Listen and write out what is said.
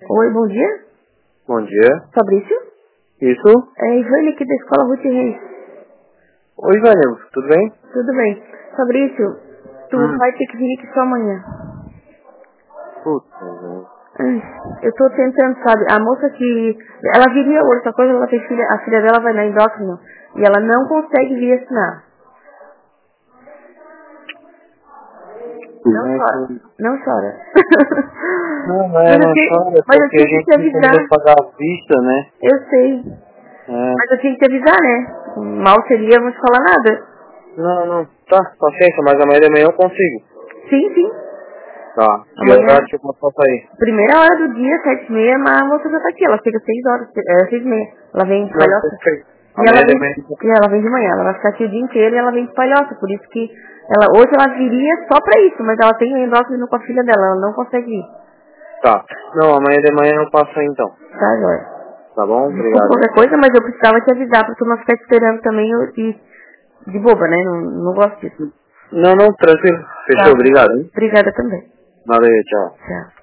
Oi, bom dia. Bom dia. Fabrício? Isso? É Ivane aqui da Escola Ruth Reis. Oi, Vanildo. Tudo bem? Tudo bem. Fabrício, tu vai ter que vir aqui só amanhã. Puta, velho. Eu tô tentando, sabe? A moça que... Ela viria hoje, só coisa ela tem filha... A filha dela vai na endócrino e ela não consegue vir assinar. Não chora. Não chora. Não Mas eu não chora, mas eu porque a tinha que te gente não avisar. poderia pagar à vista, né? Eu sei. É. Mas eu tinha que te avisar, né? Mal seria eu não te falar nada. Não. Tá, paciência, mas amanhã de manhã eu consigo. Sim, sim. Tá. E Amanhã, agora tipo, eu posso sair? primeira hora do dia, 7h30, mas a moça já tá aqui. Ela chega 6h, 6h30. Ela vem de Não, Palhoça. perfeito. E ela Amanhã de vem, manhã. e ela vem de manhã. Ela vai ficar aqui o dia inteiro e ela vem de Palhoça. Por isso que hoje ela viria só pra isso, mas ela tem um endócrino com a filha dela. Ela não consegue ir. Tá. Não, amanhã de manhã eu passo aí então. Tá, Jóia? Tá bom? Desculpa Obrigado. qualquer coisa, mas eu precisava te avisar pra tu não ficar esperando também de boba, né? Não gosto disso. Não, tranquilo. Fechou, Tá. obrigado, hein? Obrigada também. Valeu, tchau. Tchau.